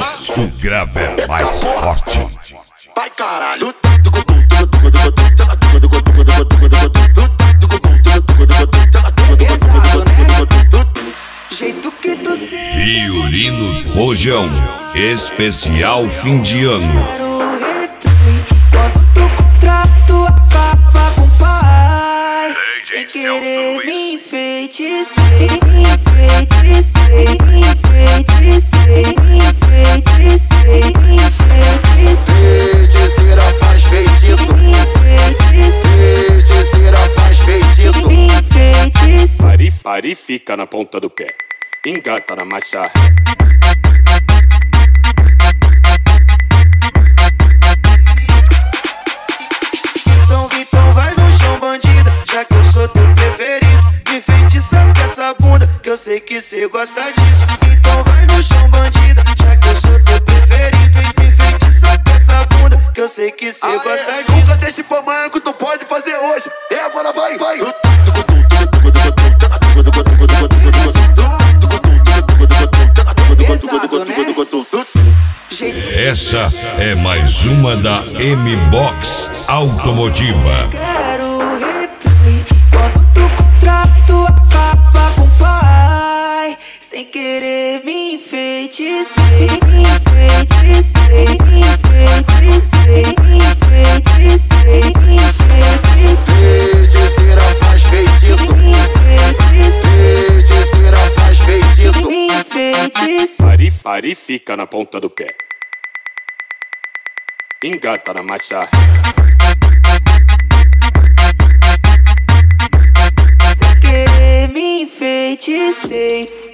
Box, o grave é mais forte. Vai caralho. Jeito que tu se Fiorino Rojão, especial fim de ano. quero replay. Quando o contrato acaba com o pai, sem querer me enfeitecei, me enfeitecei, me enfeitecei, me enfeitecei, me enfeitecei. Feiticeira faz feitiço. Me enfeitecei, Feiticeira faz feitiço. me enfeitecei. Pare e fica na ponta do pé. Engata na marcha. Então vai no chão, bandida, já que eu sou teu preferido. Me feitiça com essa bunda, que eu sei que cê gosta disso. Então vai no chão, bandida, já que eu sou teu preferido. Me feitiça com essa bunda, que eu sei que cê gosta disso. Nunca deixe pra amanhã que tu pode fazer hoje. É agora, vai, vai. Essa é mais uma da M-Box Automotiva. Quero replay. Quando o contrato acaba com o pai, sem querer me enfeitecei, me enfeitecei, me enfeitecei, me enfeitecei, me enfeitecei. Feiticeira faz feitiço. Me enfeitecei, Feiticeira faz feitiço. me enfeitecei. Pare e fica na ponta do pé. Engata na marcha. Sem querer me enfeitecei.